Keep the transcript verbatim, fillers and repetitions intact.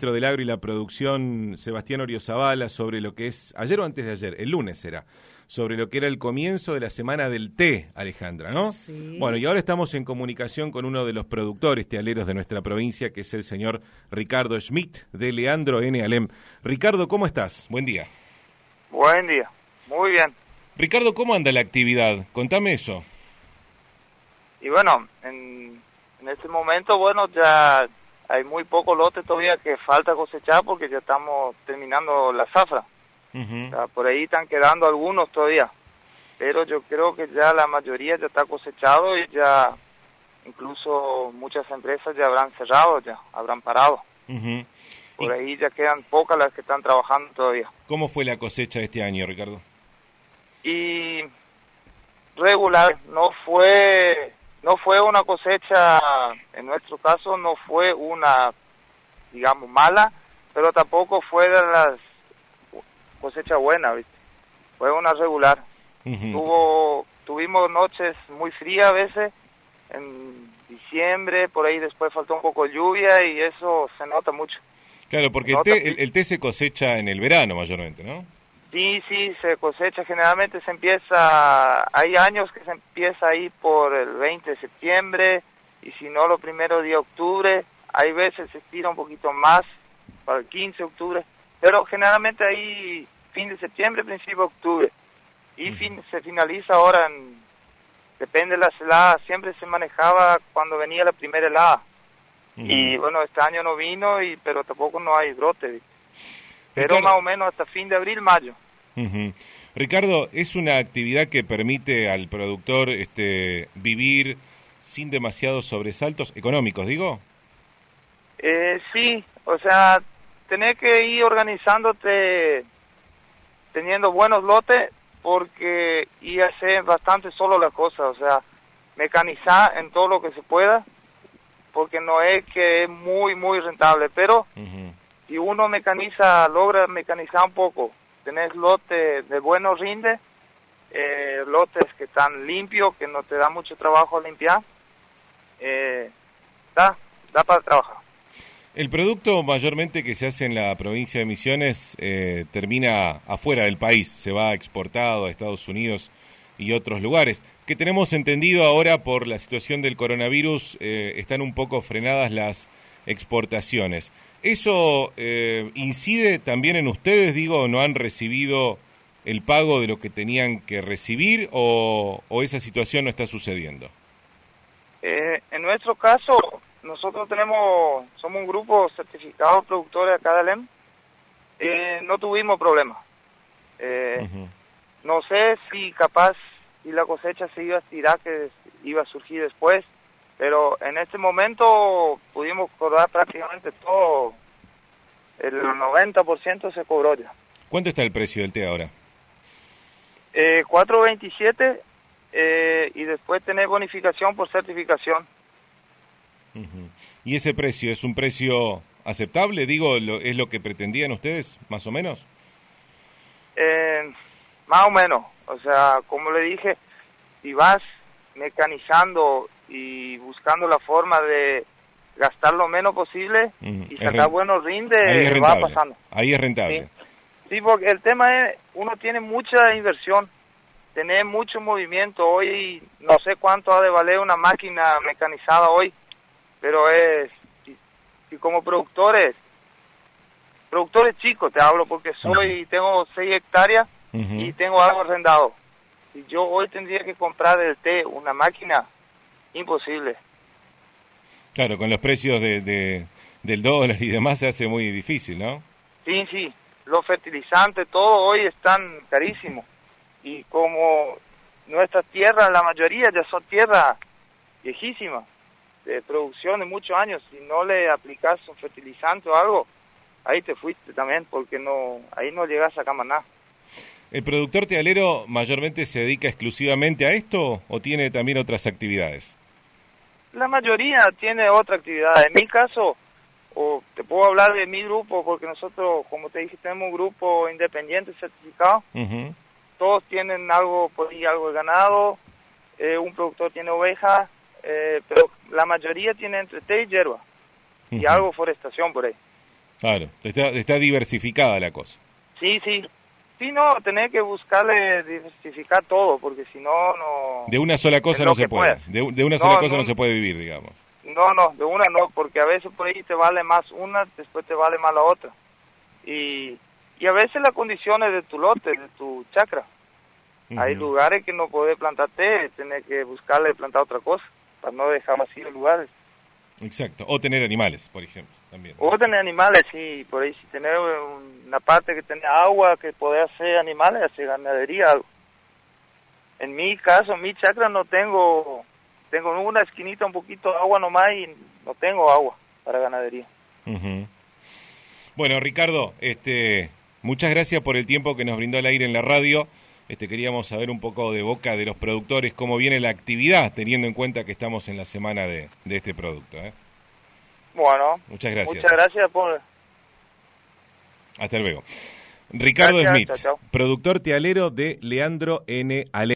ministro del Agro y la Producción, Sebastián Oriozabala, sobre lo que es, ayer o antes de ayer, el lunes era, sobre lo que era el comienzo de la semana del té, Alejandra, ¿no? Sí. Bueno, y ahora estamos en comunicación con uno de los productores tealeros de nuestra provincia, que es el señor Ricardo Schmidt, de Leandro N. Alem. Ricardo, ¿cómo estás? Buen día. Buen día, muy bien. Ricardo, ¿cómo anda la actividad? Contame eso. Y bueno, en, en este momento, bueno, ya hay muy poco lote todavía que falta cosechar porque ya estamos terminando la zafra. Uh-huh. O sea, por ahí están quedando algunos todavía, pero yo creo que ya la mayoría ya está cosechado y ya incluso muchas empresas ya habrán cerrado, ya habrán parado. Uh-huh. Por ahí ya quedan pocas las que están trabajando todavía. ¿Cómo fue la cosecha de este año, Ricardo? Y regular, no fue no fue una cosecha, en nuestro caso no fue una, digamos, mala, pero tampoco fue de las cosechas buenas, ¿viste? Fue una regular. Uh-huh. Tuvo, tuvimos noches muy frías a veces, en diciembre, por ahí después faltó un poco de lluvia y eso se nota mucho. Claro, porque el té, el, el té se cosecha en el verano mayormente, ¿no? Sí, sí, se cosecha, generalmente se empieza, hay años que se empieza ahí por el veinte de septiembre, y si no, los primeros días de octubre, hay veces se estira un poquito más, para el quince de octubre, pero generalmente ahí fin de septiembre, principio de octubre, y uh-huh. fin, se finaliza ahora, en, depende de las heladas, siempre se manejaba cuando venía la primera helada, uh-huh. y bueno, este año no vino, y pero tampoco no hay brote, ¿viste? Pero Ricardo, más o menos hasta fin de abril, mayo. Uh-huh. Ricardo, ¿es una actividad que permite al productor este, vivir sin demasiados sobresaltos económicos, digo? Eh, sí, o sea, tenés que ir organizándote teniendo buenos lotes porque y hacer bastante solo las cosas, o sea, mecanizar en todo lo que se pueda, porque no es que es muy, muy rentable, pero... Uh-huh. Si uno mecaniza, logra mecanizar un poco, tenés lotes de buenos rindes, eh, lotes que están limpios, que no te da mucho trabajo limpiar, eh, da, da para trabajar. El producto mayormente que se hace en la provincia de Misiones eh, termina afuera del país, se va exportado a Estados Unidos y otros lugares. Que tenemos entendido ahora por la situación del coronavirus, eh, están un poco frenadas las exportaciones. ¿Eso eh, incide también en ustedes? Digo, ¿no han recibido el pago de lo que tenían que recibir o, o esa situación no está sucediendo? Eh, en nuestro caso, nosotros tenemos, somos un grupo certificado de productores acá de Alem, eh, no tuvimos problemas. Eh, uh-huh. No sé si capaz, si la cosecha se iba a estirar, que iba a surgir después, pero en este momento pudimos cobrar prácticamente todo, el noventa por ciento se cobró ya. ¿Cuánto está el precio del té ahora? Eh, cuatro veintisiete eh, y después tenés bonificación por certificación. Uh-huh. ¿Y ese precio es un precio aceptable? Digo, lo, ¿es lo que pretendían ustedes, más o menos? Eh, más o menos, o sea, como le dije, si vas mecanizando y buscando la forma de gastar lo menos posible mm, y sacar buenos rindes, va pasando. Ahí es rentable. Sí. Sí, porque el tema es, uno tiene mucha inversión, tiene mucho movimiento. Hoy no sé cuánto ha de valer una máquina mecanizada hoy, pero es, si, si como productores, productores chicos te hablo porque soy, uh-huh. tengo seis hectáreas uh-huh. y tengo algo arrendado. Si yo hoy tendría que comprar del té una máquina, imposible. Claro, con los precios de, de del dólar y demás se hace muy difícil, ¿no? Sí, sí. Los fertilizantes, todo hoy están carísimos. Y como nuestras tierras, la mayoría ya son tierras viejísimas, de producción de muchos años, si no le aplicas un fertilizante o algo, ahí te fuiste también, porque no ahí no llegas a sacar más nada. ¿El productor tealero mayormente se dedica exclusivamente a esto o tiene también otras actividades? La mayoría tiene otra actividad. En mi caso, o te puedo hablar de mi grupo, porque nosotros, como te dije, tenemos un grupo independiente certificado. Uh-huh. Todos tienen algo, por ahí algo de ganado, eh, un productor tiene ovejas, eh, pero la mayoría tiene entre té y hierba, uh-huh. y algo forestación por ahí. Claro, está, está diversificada la cosa. Sí, sí. Sí, no, tenés que buscarle diversificar todo, porque si no, no... De una sola cosa no se puede. De, de una no, sola cosa no, no se puede vivir, digamos. No, no, de una no, porque a veces por ahí te vale más una, después te vale más la otra. Y, y a veces las condiciones de tu lote, de tu chacra. Uh-huh. Hay lugares que no podés plantar té, tenés que buscarle plantar otra cosa, para no dejar vacíos lugares. Exacto, o tener animales, por ejemplo, también. O tener animales, sí, por ahí si tenés una parte que tiene agua, que podés hacer animales, hacer ganadería, algo. En mi caso, en mi chacra no tengo, tengo una esquinita, un poquito de agua nomás y no tengo agua para ganadería. Uh-huh. Bueno, Ricardo, este, muchas gracias por el tiempo que nos brindó el aire en la radio. Este, queríamos saber un poco de boca de los productores cómo viene la actividad, teniendo en cuenta que estamos en la semana de, de este producto. ¿eh? Bueno, muchas gracias. Muchas gracias por... Hasta luego. Ricardo gracias, Smith, chao, chao. productor tealero de Leandro N. Ale.